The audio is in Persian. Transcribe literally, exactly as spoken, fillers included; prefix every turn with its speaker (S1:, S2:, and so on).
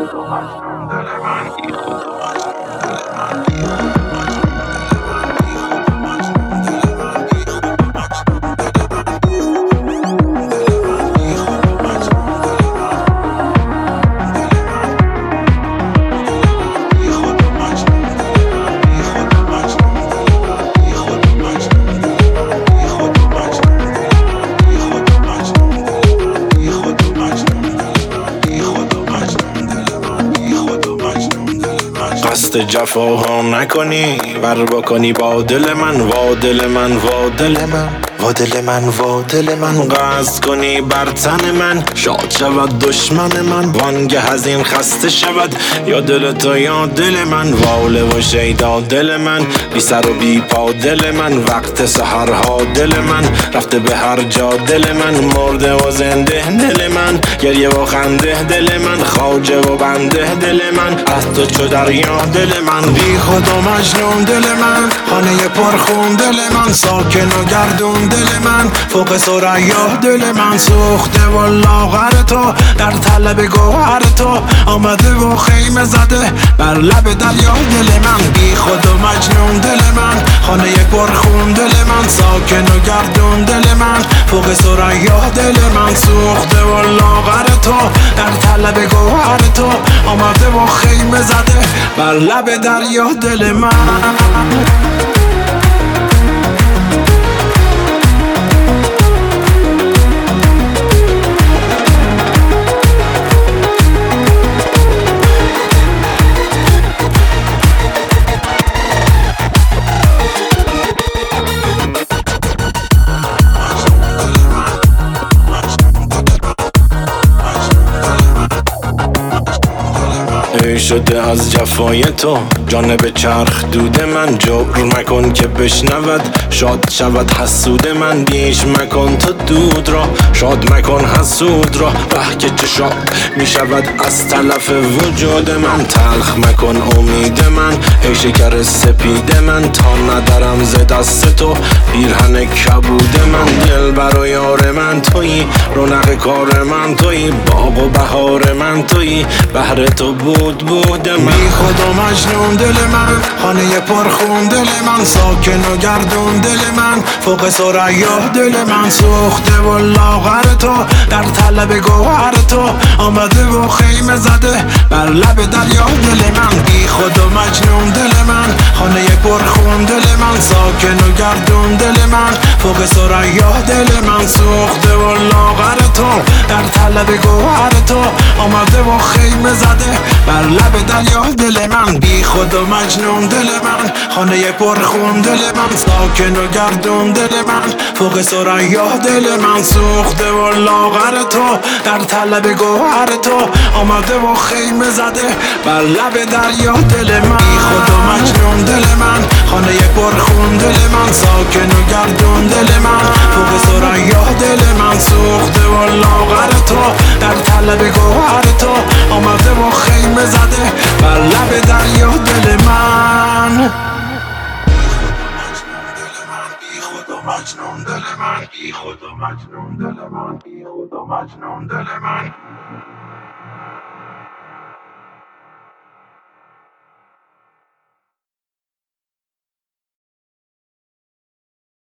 S1: قصد جفاها نکنی ور بکنی با دل من وا دل من وا دل من وا دل من وا دل من قصد کنی بر تن من شاد شود دشمن من وانگه از این خسته شود یا دل تو یا دل من واله و شیدا دل من بی سر و بی پا دل من وقت سحرها دل من رفته به هر جا دل من مرده و زنده دل من گریه و خنده دل من خواجه و بنده دل من از تو چو دریا دل من بی خود و مجنون دل من خانه پرخون دل من ساکن و گردون دل من فوق ثریا دل من سوخته و لاغر تو در طلب گوهر تو آمده و خیمه زده بر لب دریا دل من بی خود و مجنون دل من خانه پرخون دل من ساکن و گردون دل من فوق ثریا دل من سوخته و لاغر تو در طلب گوهر تو آمده و خیمه زده بر لب دریا دل من ای شده از جفای تو جانب چرخ دود من جبر مکن که بشنود شاد شود حسود من بیش مکن تو دود را شاد مکن حسود را ره که چه شاد می شود از تلف وجود من تلخ مکن امید من ای شکر سپید من تا ندارم ز دست تو پیرهن کبود من دل بر و یار من تویی رونق کار من تویی باغ و بهار من تویی بهر تو بود بود من بی خود و مجنون دل من خانه پرخون دل من ساکن و گردون دل من فوق ثریا دل من سوخته و لاغر تو در طلب گوهر تو آمده و خیمه زده بر لب دریا دل من بی خود و مجنون دل من خانه پرخون دل من ساکن و گردون دل من فوق ثریا دل من سوخته و لاغر تو در طلب گوهر تو آمده و خیمه زده بر لب دریا دل من بی خود و مجنون دل من خانه پرخون دل من ساکن و گردون دل من فوق ثریا دل من سوخته و لاغر تو در طلب گوهر تو آمده و خیمه زده بر لب دریا دل من بی خود و مجنون دل من خانه پرخون دل من ساکن و گردون دل من فوق ثریا دل من سوخته و لاغر تو در طلب گوهر تو آمده و خیمه زده بر لب دریا دل من بی خود و مجنون دل من بی خود و مجنون دل من بی خود و مجنون دل من